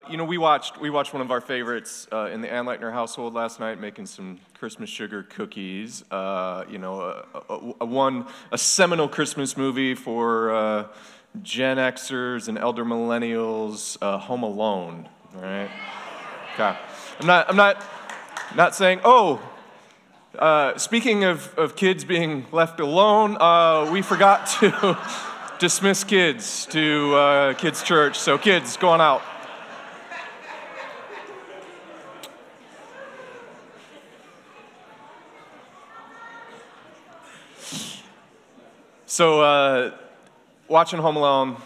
We watched one of our favorites in the Anleitner household last night, making some Christmas sugar cookies. A seminal Christmas movie for Gen Xers and elder millennials, Home Alone. All right. Okay. I'm not saying. Speaking of kids being left alone, we forgot to dismiss kids to kids' church. So kids, go on out. So, watching Home Alone,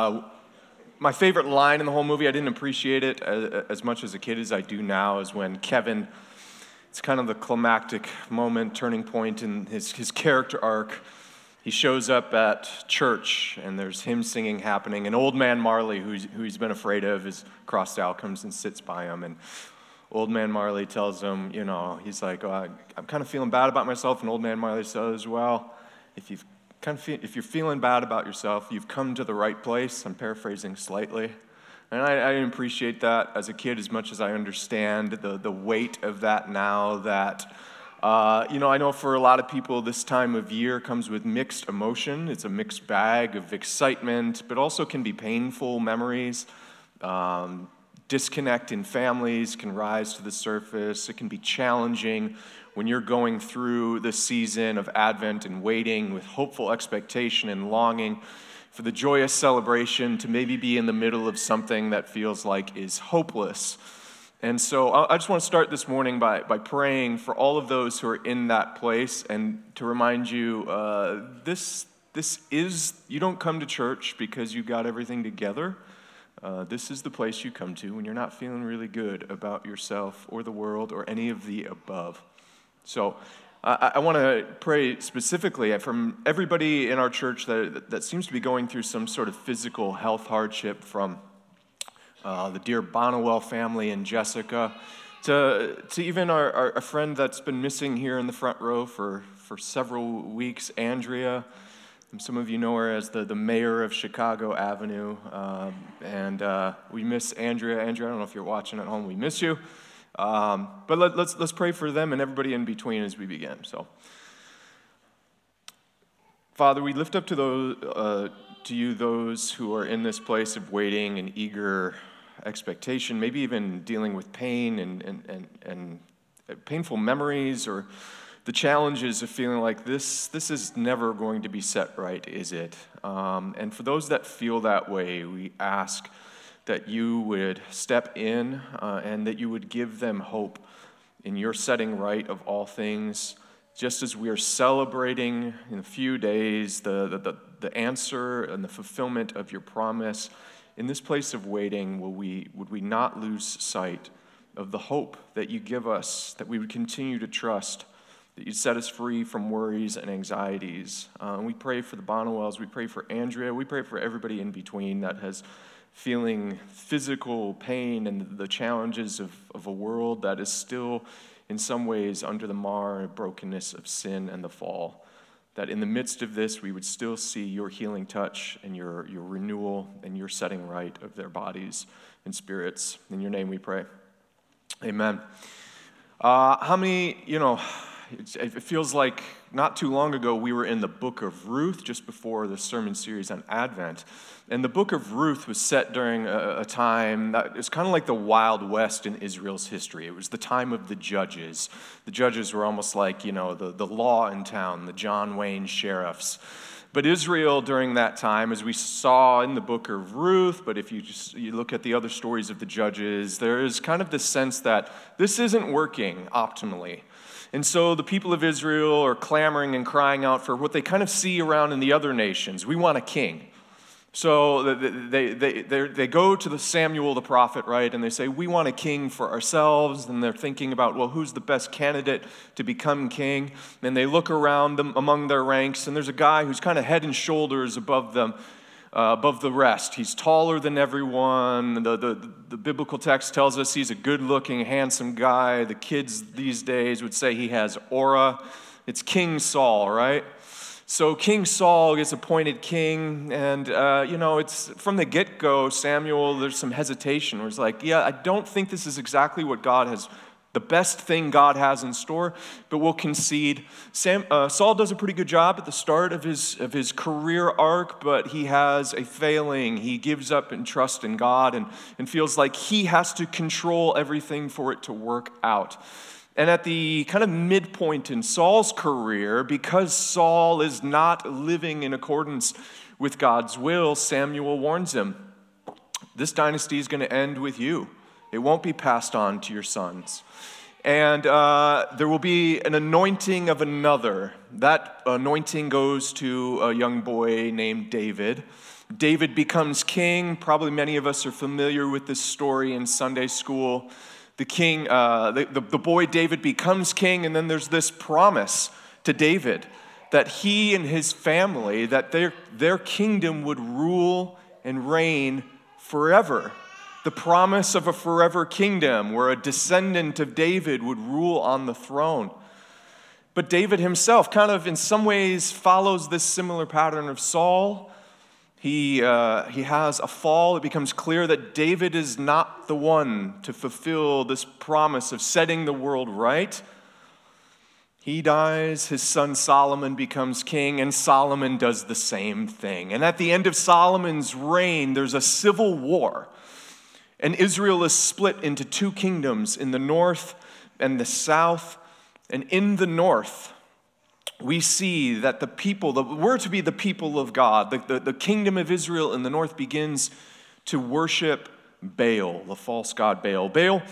my favorite line in the whole movie, I didn't appreciate it as much as a kid as I do now, is when Kevin, it's kind of the climactic moment, turning point in his character arc. He shows up at church, and there's hymn singing happening, and Old Man Marley, who he's been afraid of, is crossed out, comes and sits by him, and Old Man Marley tells him, he's like, I'm kind of feeling bad about myself, and Old Man Marley says, well, if you're feeling bad about yourself, you've come to the right place. I'm paraphrasing slightly. And I didn't appreciate that as a kid as much as I understand the weight of that now. That, I know for a lot of people this time of year comes with mixed emotion. It's a mixed bag of excitement, but also can be painful memories. Disconnect in families can rise to the surface. It can be challenging when you're going through the season of Advent and waiting with hopeful expectation and longing for the joyous celebration to maybe be in the middle of something that feels like is hopeless. And so I just want to start this morning by praying for all of those who are in that place and to remind you, this is, you don't come to church because you got everything together. This is the place you come to when you're not feeling really good about yourself or the world or any of the above. So I want to pray specifically from everybody in our church that seems to be going through some sort of physical health hardship, from the dear Bonnewell family and Jessica to even our friend that's been missing here in the front row for several weeks, Andrea. And some of you know her as the mayor of Chicago Avenue. And we miss Andrea. Andrea, I don't know if you're watching at home. We miss you. But let's pray for them and everybody in between as we begin. So, Father, we lift up to you those who are in this place of waiting and eager expectation, maybe even dealing with pain and painful memories, or the challenges of feeling like this is never going to be set right, is it? And for those that feel that way, we ask that you would step in and that you would give them hope in your setting right of all things. Just as we are celebrating in a few days the answer and the fulfillment of your promise, in this place of waiting, would we not lose sight of the hope that you give us, that we would continue to trust, that you'd set us free from worries and anxieties. We pray for the Bonnewells, we pray for Andrea, we pray for everybody in between that has feeling physical pain and the challenges of a world that is still in some ways under the mar and brokenness of sin and the fall. That in the midst of this, we would still see your healing touch and your renewal and your setting right of their bodies and spirits. In your name we pray. Amen. How many, it feels like not too long ago we were in the book of Ruth, just before the sermon series on Advent. And the book of Ruth was set during a time that is kind of like the Wild West in Israel's history. It was the time of the judges. The judges were almost like, the law in town, the John Wayne sheriffs. But Israel during that time, as we saw in the book of Ruth, but if you look at the other stories of the judges, there is kind of this sense that this isn't working optimally. And so the people of Israel are clamoring and crying out for what they kind of see around in the other nations. We want a king. So they go to the Samuel the prophet, right, and they say, we want a king for ourselves, and they're thinking about, well, who's the best candidate to become king? And they look around them among their ranks, and there's a guy who's kind of head and shoulders above them, above the rest. He's taller than everyone. The biblical text tells us he's a good-looking, handsome guy. The kids these days would say he has aura. It's King Saul, right? So King Saul gets appointed king, and it's from the get-go, Samuel, there's some hesitation where it's like, yeah, I don't think this is exactly what the best thing God has in store, but we'll concede. Saul does a pretty good job at the start of his career arc, but he has a failing. He gives up and trust in God and feels like he has to control everything for it to work out. And at the kind of midpoint in Saul's career, because Saul is not living in accordance with God's will, Samuel warns him, this dynasty is going to end with you. It won't be passed on to your sons. And there will be an anointing of another. That anointing goes to a young boy named David. David becomes king. Probably many of us are familiar with this story in Sunday school. The king, the boy David becomes king, and then there's this promise to David that he and his family, that their kingdom would rule and reign forever. The promise of a forever kingdom where a descendant of David would rule on the throne. But David himself kind of in some ways follows this similar pattern of Saul. He has a fall. It becomes clear that David is not the one to fulfill this promise of setting the world right. He dies, his son Solomon becomes king, and Solomon does the same thing. And at the end of Solomon's reign, there's a civil war. And Israel is split into two kingdoms, in the north and the south. And in the north, we see that we're to be the people of God. The kingdom of Israel in the north begins to worship Baal, the false god Baal.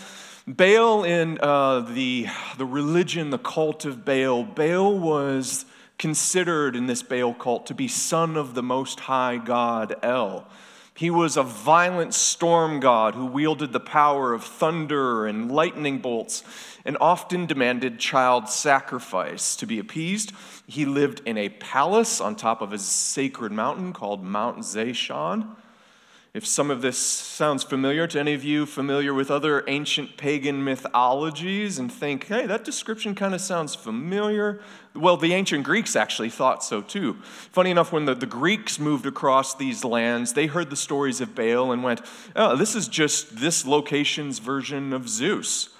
Baal in the religion, the cult of Baal, Baal was considered in this Baal cult to be son of the Most High God, El. He was a violent storm god who wielded the power of thunder and lightning bolts and often demanded child sacrifice to be appeased. He lived in a palace on top of a sacred mountain called Mount Zeshon. If some of this sounds familiar to any of you familiar with other ancient pagan mythologies and think, hey, that description kind of sounds familiar. Well, the ancient Greeks actually thought so too. Funny enough, when the Greeks moved across these lands, they heard the stories of Baal and went, oh, this is just this location's version of Zeus.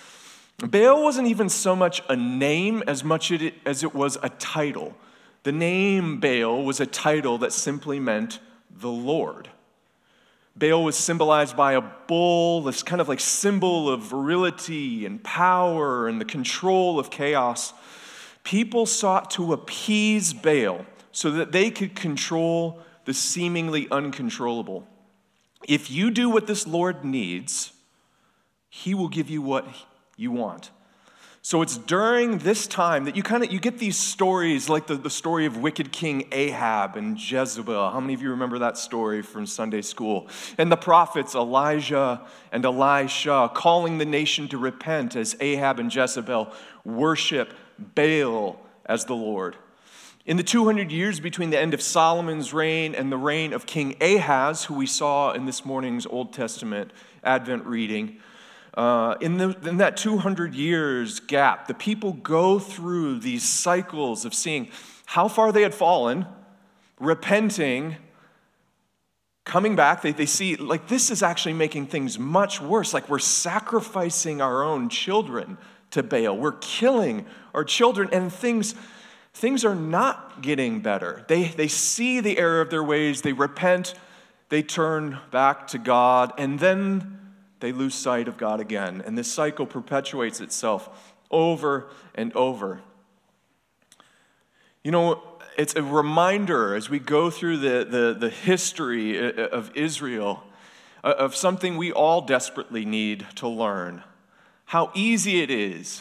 Baal wasn't even so much a name as much as it was a title. The name Baal was a title that simply meant the Lord. Baal was symbolized by a bull, this kind of like symbol of virility and power and the control of chaos. People sought to appease Baal so that they could control the seemingly uncontrollable. If you do what this Lord needs, he will give you what you want. So it's during this time that you get these stories like the story of wicked King Ahab and Jezebel. How many of you remember that story from Sunday school? And the prophets Elijah and Elisha calling the nation to repent as Ahab and Jezebel worship Baal as the Lord. In the 200 years between the end of Solomon's reign and the reign of King Ahaz, who we saw in this morning's Old Testament Advent reading, in that 200 years gap, the people go through these cycles of seeing how far they had fallen, repenting, coming back. They see, like, this is actually making things much worse. Like, we're sacrificing our own children to Baal. We're killing our children, and things are not getting better. They see the error of their ways. They repent. They turn back to God, and then they lose sight of God again, and this cycle perpetuates itself over and over. You know, it's a reminder as we go through the history of Israel of something we all desperately need to learn. How easy it is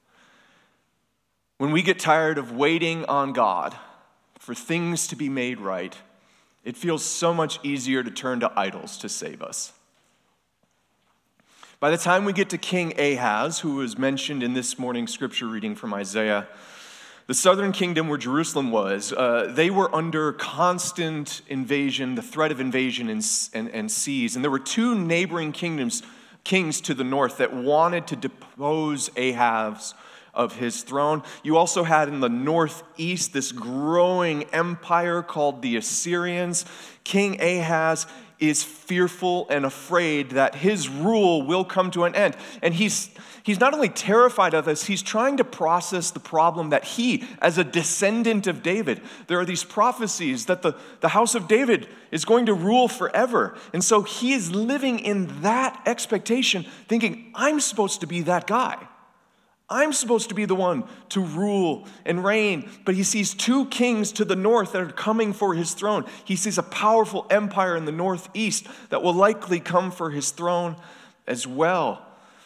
when we get tired of waiting on God for things to be made right. It feels so much easier to turn to idols to save us. By the time we get to King Ahaz, who was mentioned in this morning's scripture reading from Isaiah, the southern kingdom where Jerusalem was, they were under constant invasion, the threat of invasion and siege. And there were two neighboring kings to the north that wanted to depose Ahaz of his throne. You also had in the northeast this growing empire called the Assyrians. King Ahaz is fearful and afraid that his rule will come to an end. And he's not only terrified of this, he's trying to process the problem that he, as a descendant of David, there are these prophecies that the house of David is going to rule forever. And so he is living in that expectation, thinking, I'm supposed to be that guy. I'm supposed to be the one to rule and reign. But he sees two kings to the north that are coming for his throne. He sees a powerful empire in the northeast that will likely come for his throne as well.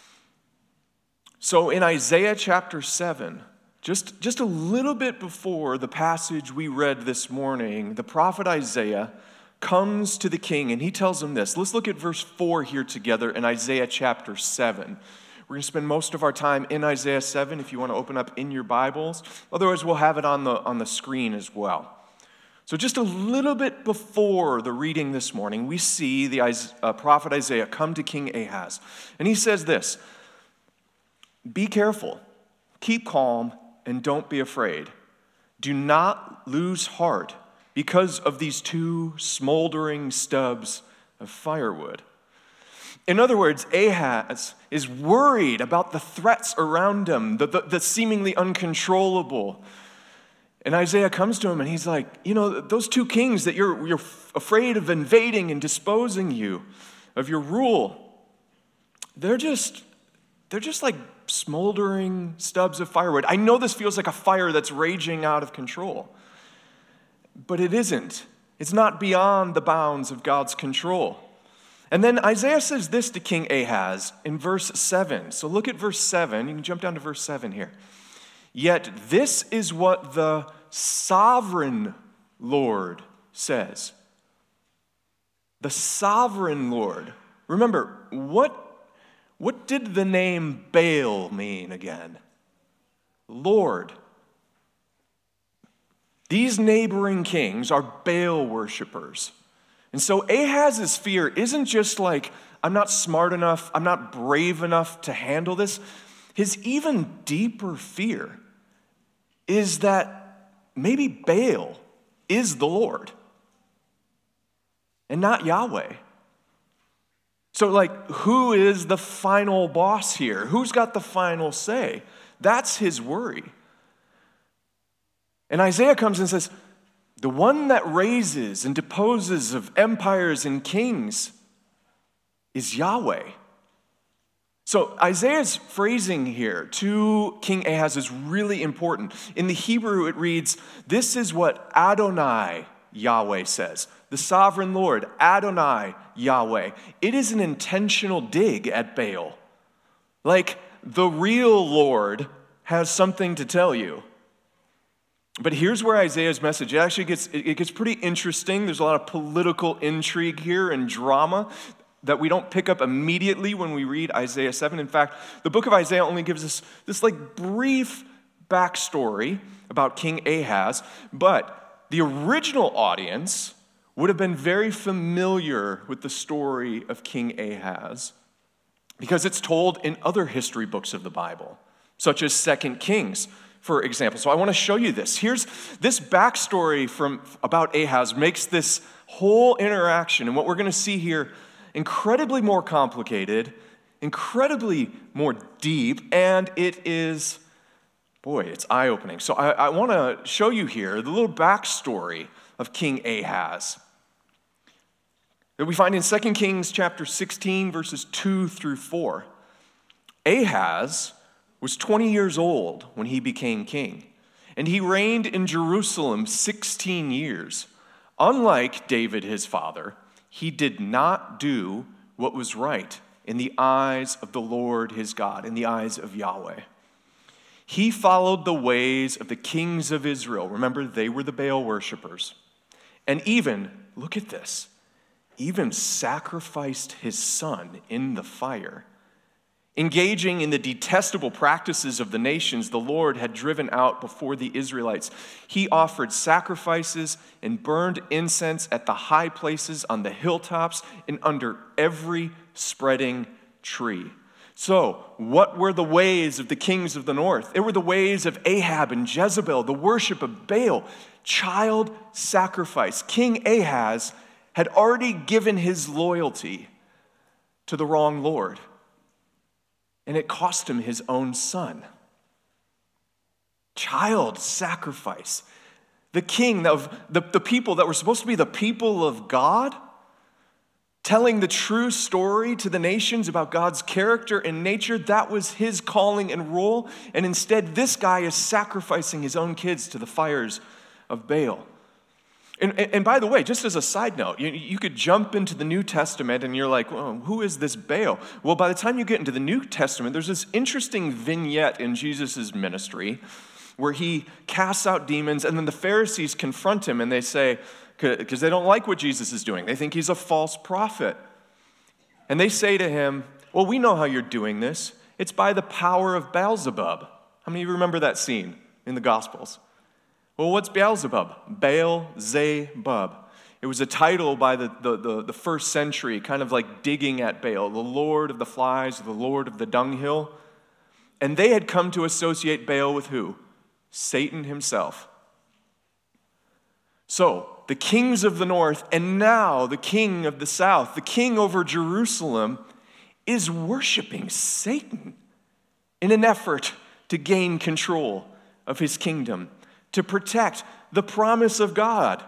So in Isaiah chapter 7, just a little bit before the passage we read this morning, the prophet Isaiah comes to the king and he tells him this. Let's look at verse 4 here together in Isaiah chapter 7. We're going to spend most of our time in Isaiah 7 if you want to open up in your Bibles. Otherwise, we'll have it on the screen as well. So just a little bit before the reading this morning, we see the prophet Isaiah come to King Ahaz. And he says this, "Be careful, keep calm, and don't be afraid. Do not lose heart because of these two smoldering stubs of firewood." In other words, Ahaz is worried about the threats around him, the seemingly uncontrollable. And Isaiah comes to him and he's like, those two kings that you're afraid of invading and disposing you of your rule, they're just like smoldering stubs of firewood. I know this feels like a fire that's raging out of control, but it isn't. It's not beyond the bounds of God's control. And then Isaiah says this to King Ahaz in verse 7. So look at verse 7. You can jump down to verse 7 here. "Yet this is what the sovereign Lord says." The sovereign Lord. Remember, what did the name Baal mean again? Lord. These neighboring kings are Baal worshipers. And so Ahaz's fear isn't just like, I'm not smart enough, I'm not brave enough to handle this. His even deeper fear is that maybe Baal is the Lord and not Yahweh. So who is the final boss here? Who's got the final say? That's his worry. And Isaiah comes and says, the one that raises and deposes of empires and kings is Yahweh. So Isaiah's phrasing here to King Ahaz is really important. In the Hebrew, it reads, "This is what Adonai Yahweh says." The sovereign Lord, Adonai Yahweh. It is an intentional dig at Baal. Like the real Lord has something to tell you. But here's where Isaiah's message, it gets pretty interesting. There's a lot of political intrigue here and drama that we don't pick up immediately when we read Isaiah 7. In fact, the book of Isaiah only gives us this brief backstory about King Ahaz, but the original audience would have been very familiar with the story of King Ahaz because it's told in other history books of the Bible, such as 2 Kings, for example. So I want to show you this. Here's this backstory about Ahaz makes this whole interaction and what we're going to see here incredibly more complicated, incredibly more deep, and it is, it's eye-opening. So I want to show you here the little backstory of King Ahaz that we find in 2 Kings chapter 16, verses 2 through 4. Ahaz was 20 years old when he became king, and he reigned in Jerusalem 16 years. Unlike David, his father, he did not do what was right in the eyes of the Lord his God, in the eyes of Yahweh. He followed the ways of the kings of Israel. Remember, they were the Baal worshipers. And even, look at this, even sacrificed his son in the fire. Engaging in the detestable practices of the nations the Lord had driven out before the Israelites, he offered sacrifices and burned incense at the high places on the hilltops and under every spreading tree. So, what were the ways of the kings of the north? It were the ways of Ahab and Jezebel, the worship of Baal, child sacrifice. King Ahaz had already given his loyalty to the wrong Lord, and it cost him his own son. Child sacrifice. The king of the people that were supposed to be the people of God, telling the true story to the nations about God's character and nature, that was his calling and role. And instead, this guy is sacrificing his own kids to the fires of Baal. And by the way, just as a side note, you could jump into the New Testament and you're like, well, who is this Baal? Well, by the time you get into the New Testament, there's this interesting vignette in Jesus' ministry where he casts out demons, and then the Pharisees confront him and they say, because they don't like what Jesus is doing. They think he's a false prophet. And they say to him, well, we know how you're doing this. It's by the power of Beelzebub. How many of you remember that scene in the Gospels? Well, what's Beelzebub? Baal-zebub. It was a title by the first century, kind of like digging at Baal, the lord of the flies, the lord of the dunghill. And they had come to associate Baal with who? Satan himself. So, the kings of the north, and now the king of the south, the king over Jerusalem, is worshiping Satan in an effort to gain control of his kingdom, to protect the promise of God.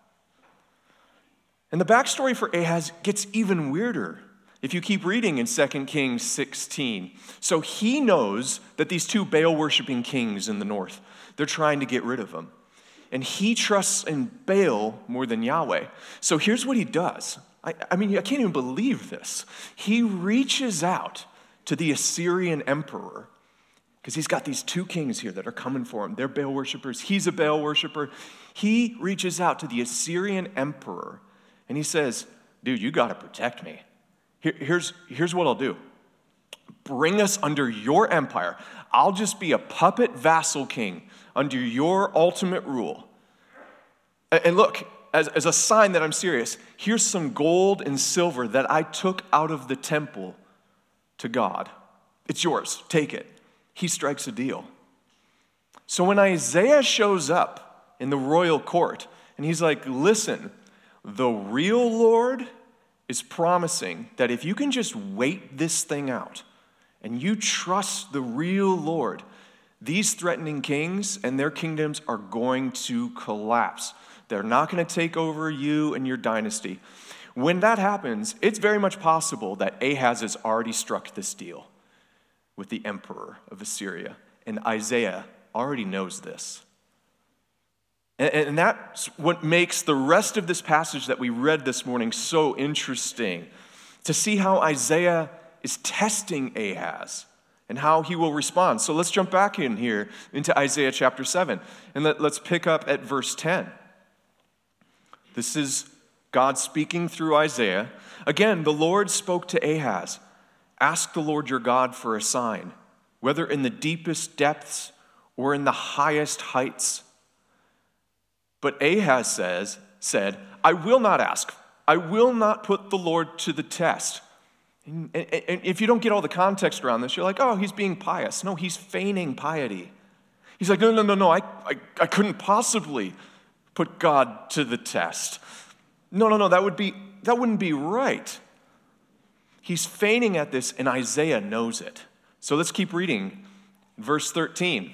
And the backstory for Ahaz gets even weirder if you keep reading in 2 Kings 16. So he knows that these two Baal-worshiping kings in the north, they're trying to get rid of him. And he trusts in Baal more than Yahweh. So here's what he does. I mean, I can't even believe this. He reaches out to the Assyrian emperor, because he's got these two kings here that are coming for him. They're Baal worshipers. He's a Baal worshiper. He reaches out to the Assyrian emperor, and he says, dude, you got to protect me. Here's what I'll do. Bring us under your empire. I'll just be a puppet vassal king under your ultimate rule. And look, as a sign that I'm serious, here's some gold and silver that I took out of the temple to God. It's yours. Take it. He strikes a deal. So when Isaiah shows up in the royal court, and he's like, listen, the real Lord is promising that if you can just wait this thing out, and you trust the real Lord, these threatening kings and their kingdoms are going to collapse. They're not going to take over you and your dynasty. When that happens, it's very much possible that Ahaz has already struck this deal with the emperor of Assyria. And Isaiah already knows this. And that's what makes the rest of this passage that we read this morning so interesting, to see how Isaiah is testing Ahaz and how he will respond. So let's jump back in here into Isaiah chapter 7, and let's pick up at verse 10. This is God speaking through Isaiah. Again, the Lord spoke to Ahaz, ask the Lord your God for a sign, whether in the deepest depths or in the highest heights. But Ahaz said, I will not ask. I will not put the Lord to the test. And if you don't get all the context around this, you're like, oh, he's being pious. No, he's feigning piety. He's like, no, I couldn't possibly put God to the test. No, that wouldn't be right. He's feigning at this, and Isaiah knows it. So let's keep reading. Verse 13.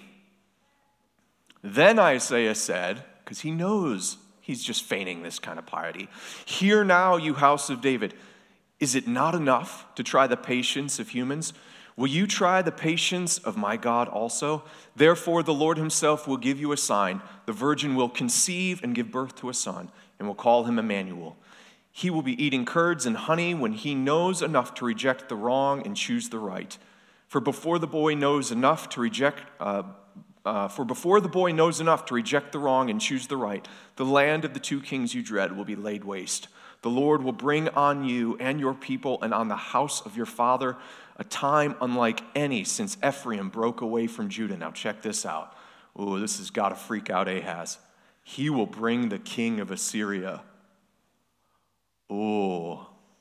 Then Isaiah said, because he knows he's just feigning this kind of piety, hear now, you house of David. Is it not enough to try the patience of humans? Will you try the patience of my God also? Therefore, the Lord himself will give you a sign. The virgin will conceive and give birth to a son, and will call him Emmanuel. He will be eating curds and honey when he knows enough to reject the wrong and choose the right. For before the boy knows enough to reject the wrong and choose the right, the land of the two kings you dread will be laid waste. The Lord will bring on you and your people and on the house of your father a time unlike any since Ephraim broke away from Judah. Now check this out. Oh, this has got to freak out Ahaz. He will bring the king of Assyria. Oh,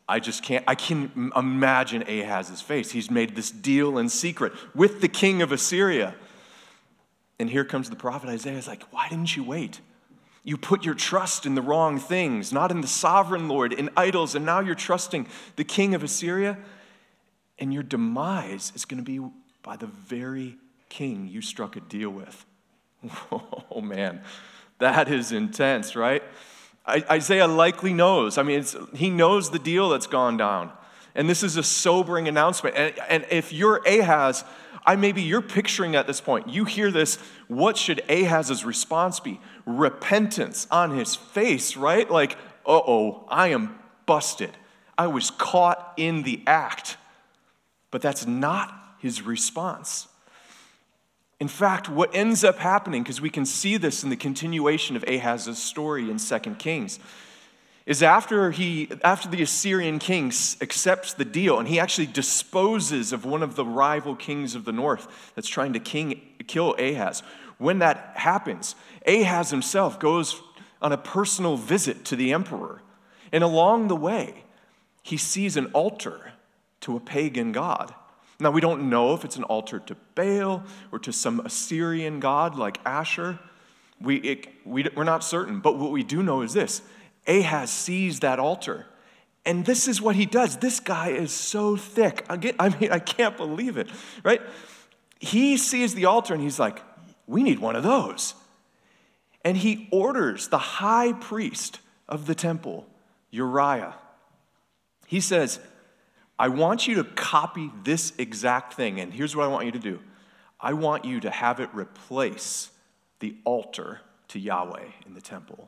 I can imagine Ahaz's face. He's made this deal in secret with the king of Assyria. And here comes the prophet Isaiah. He's like, why didn't you wait? You put your trust in the wrong things, not in the sovereign Lord, in idols, and now you're trusting the king of Assyria, and your demise is going to be by the very king you struck a deal with. Oh man, that is intense, right? Isaiah likely knows. He knows the deal that's gone down. And this is a sobering announcement. And if you're Ahaz, maybe you're picturing at this point, you hear this, what should Ahaz's response be? Repentance on his face, right? Like, uh-oh, I am busted. I was caught in the act. But that's not his response. In fact, what ends up happening, because we can see this in the continuation of Ahaz's story in 2 Kings, is after the Assyrian king accepts the deal, and he actually disposes of one of the rival kings of the north that's trying to kill Ahaz. When that happens, Ahaz himself goes on a personal visit to the emperor. And along the way, he sees an altar to a pagan god. Now, we don't know if it's an altar to Baal or to some Assyrian god like Asher. We're not certain. But what we do know is this. Ahaz sees that altar. And this is what he does. This guy is so thick. I can't believe it, right? He sees the altar and he's like, we need one of those. And he orders the high priest of the temple, Uriah. He says, I want you to copy this exact thing, and here's what I want you to do. I want you to have it replace the altar to Yahweh in the temple.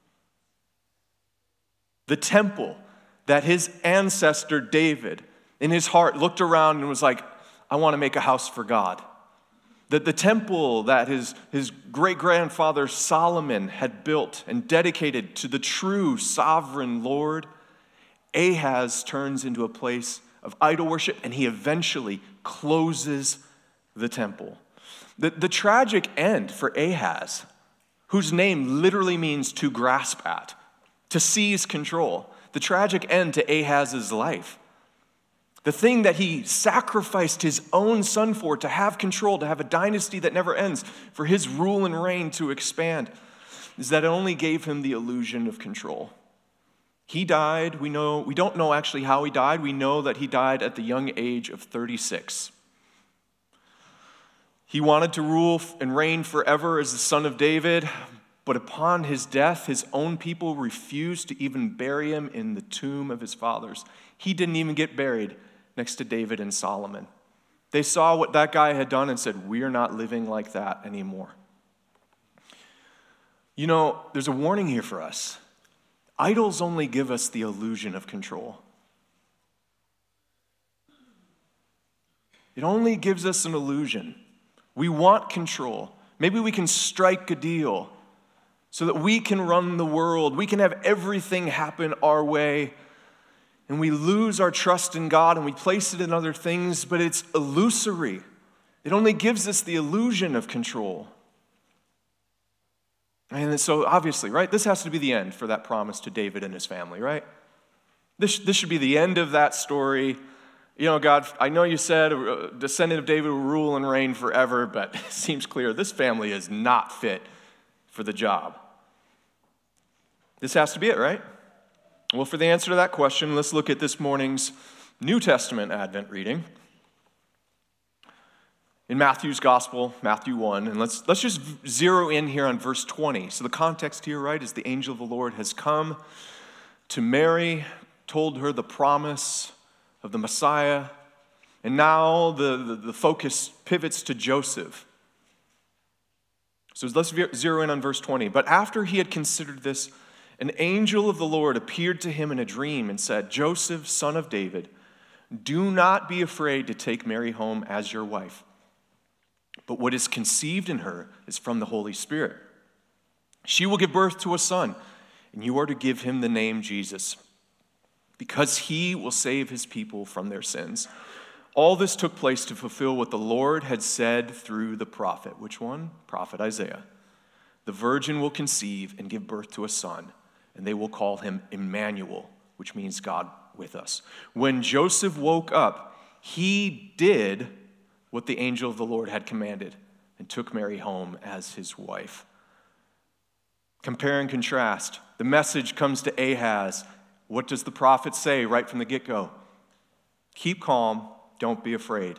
The temple that his ancestor David, in his heart, looked around and was like, I want to make a house for God. That the temple that his great-grandfather Solomon had built and dedicated to the true sovereign Lord, Ahaz turns into a place of idol worship, and he eventually closes the temple. The tragic end for Ahaz, whose name literally means to grasp at, to seize control, the tragic end to Ahaz's life, the thing that he sacrificed his own son for, to have control, to have a dynasty that never ends, for his rule and reign to expand, is that it only gave him the illusion of control. He died, we don't know actually how he died. We know that he died at the young age of 36. He wanted to rule and reign forever as the son of David, but upon his death, his own people refused to even bury him in the tomb of his fathers. He didn't even get buried next to David and Solomon. They saw what that guy had done and said, we are not living like that anymore. You know, there's a warning here for us. Idols only give us the illusion of control. It only gives us an illusion. We want control. Maybe we can strike a deal so that we can run the world. We can have everything happen our way. And we lose our trust in God and we place it in other things, but it's illusory. It only gives us the illusion of control. And so obviously, right, this has to be the end for that promise to David and his family, right? This should be the end of that story. You know, God, I know you said a descendant of David will rule and reign forever, but it seems clear this family is not fit for the job. This has to be it, right? Well, for the answer to that question, let's look at this morning's New Testament Advent reading. In Matthew's Gospel, Matthew 1, and let's just zero in here on verse 20. So the context here, right, is the angel of the Lord has come to Mary, told her the promise of the Messiah, and now the focus pivots to Joseph. So let's zero in on verse 20. But after he had considered this, an angel of the Lord appeared to him in a dream and said, Joseph, son of David, do not be afraid to take Mary home as your wife. But what is conceived in her is from the Holy Spirit. She will give birth to a son, and you are to give him the name Jesus, because he will save his people from their sins. All this took place to fulfill what the Lord had said through the prophet. Which one? Prophet Isaiah. The virgin will conceive and give birth to a son, and they will call him Emmanuel, which means God with us. When Joseph woke up, he did what the angel of the Lord had commanded and took Mary home as his wife. Compare and contrast. The message comes to Ahaz. What does the prophet say right from the get-go? Keep calm, don't be afraid.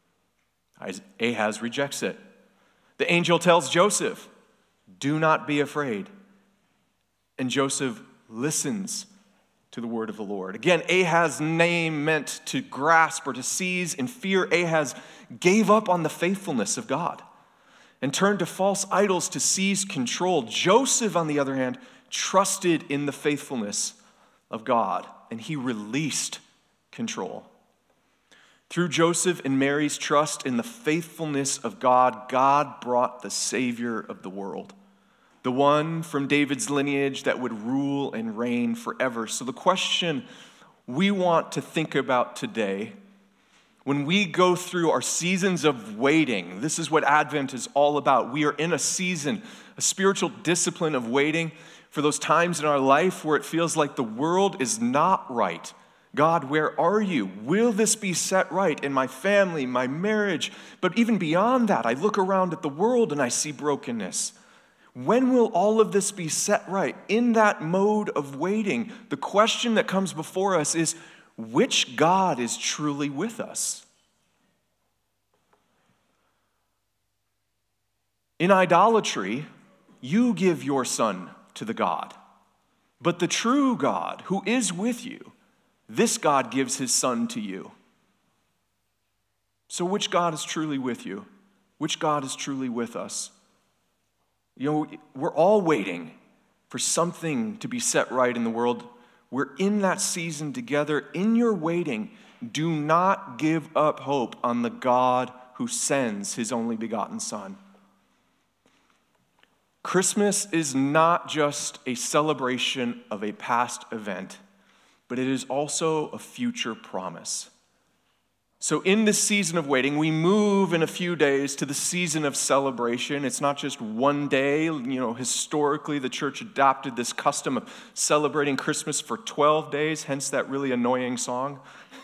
Ahaz rejects it. The angel tells Joseph, do not be afraid. And Joseph listens to the word of the Lord. Again, Ahaz's name meant to grasp or to seize. In fear, Ahaz gave up on the faithfulness of God and turned to false idols to seize control. Joseph, on the other hand, trusted in the faithfulness of God, and he released control. Through Joseph and Mary's trust in the faithfulness of God, God brought the Savior of the world, the one from David's lineage that would rule and reign forever. So the question we want to think about today, when we go through our seasons of waiting, this is what Advent is all about. We are in a season, a spiritual discipline of waiting for those times in our life where it feels like the world is not right. God, where are you? Will this be set right in my family, my marriage? But even beyond that, I look around at the world and I see brokenness. When will all of this be set right? In that mode of waiting, the question that comes before us is, which God is truly with us? In idolatry, you give your son to the God. But the true God who is with you, this God gives his son to you. So which God is truly with you? Which God is truly with us? You know, we're all waiting for something to be set right in the world. We're in that season together. In your waiting, do not give up hope on the God who sends his only begotten Son. Christmas is not just a celebration of a past event, but it is also a future promise. So in this season of waiting, we move in a few days to the season of celebration. It's not just one day. You know, historically, the church adopted this custom of celebrating Christmas for 12 days, hence that really annoying song.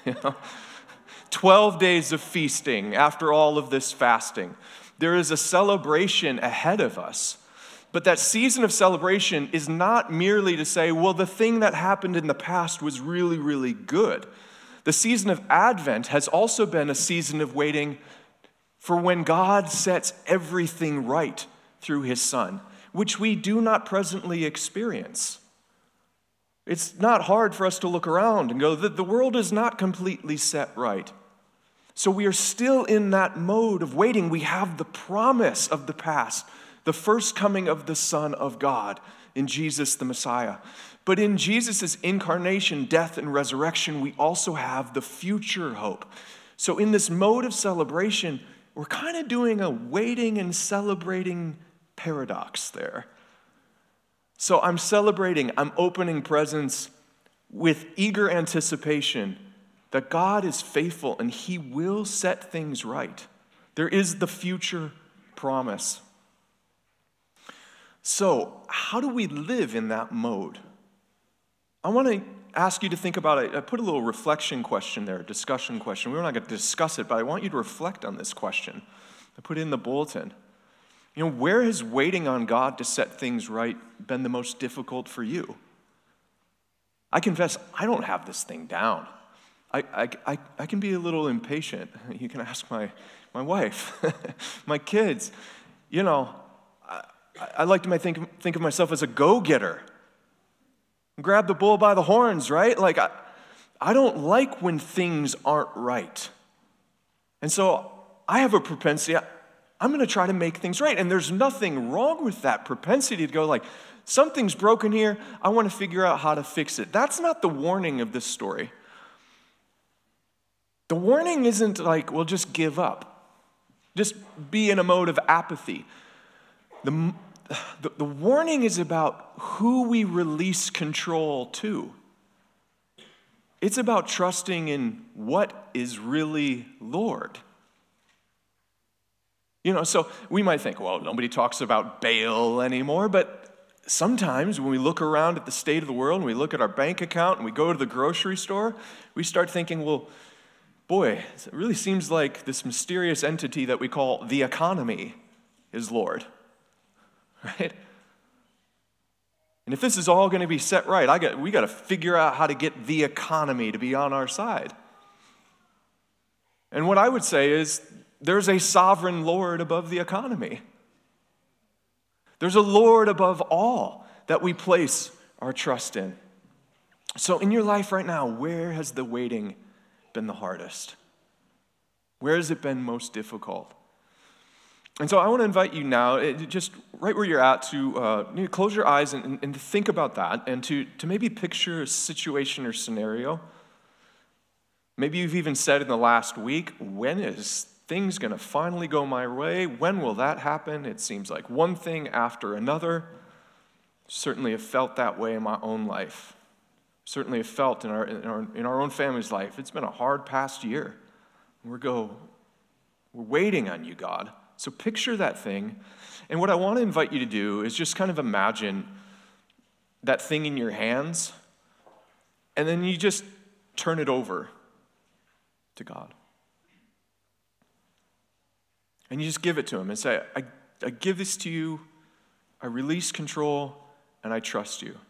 12 days of feasting after all of this fasting. There is a celebration ahead of us. But that season of celebration is not merely to say, well, the thing that happened in the past was really, really good. The season of Advent has also been a season of waiting for when God sets everything right through his Son, which we do not presently experience. It's not hard for us to look around and go, the world is not completely set right. So we are still in that mode of waiting. We have the promise of the past, the first coming of the Son of God in Jesus the Messiah. But in Jesus' incarnation, death, and resurrection, we also have the future hope. So in this mode of celebration, we're kind of doing a waiting and celebrating paradox there. So I'm celebrating, I'm opening presents with eager anticipation that God is faithful and he will set things right. There is the future promise. So, how do we live in that mode? I want to ask you to think about it. I put a little reflection question there, a discussion question. We're not going to discuss it, but I want you to reflect on this question. I put it in the bulletin. You know, where has waiting on God to set things right been the most difficult for you? I confess, I don't have this thing down. I can be a little impatient. You can ask my wife, my kids. You know, I like to think of myself as a go-getter. Grab the bull by the horns, right? Like, I don't like when things aren't right. And so I have a propensity, I'm going to try to make things right. And there's nothing wrong with that propensity to go like, something's broken here, I want to figure out how to fix it. That's not the warning of this story. The warning isn't like, well, just give up. Just be in a mode of apathy. The warning is about who we release control to. It's about trusting in what is really Lord. You know, so we might think, well, nobody talks about Baal anymore, but sometimes when we look around at the state of the world and we look at our bank account and we go to the grocery store, we start thinking, well, boy, it really seems like this mysterious entity that we call the economy is Lord, right? And if this is all going to be set right, we got to figure out how to get the economy to be on our side. And what I would say is there's a sovereign Lord above the economy. There's a Lord above all that we place our trust in. So in your life right now, where has the waiting been the hardest? Where has it been most difficult? And so I want to invite you now, just right where you're at, to close your eyes and to think about that, and to maybe picture a situation or scenario. Maybe you've even said in the last week, when is things going to finally go my way? When will that happen? It seems like one thing after another. Certainly have felt that way in my own life. Certainly have felt in our own family's life. It's been a hard past year. We're waiting on you, God. So picture that thing. And what I want to invite you to do is just kind of imagine that thing in your hands, and then you just turn it over to God. And you just give it to him and say, I give this to you, I release control, and I trust you.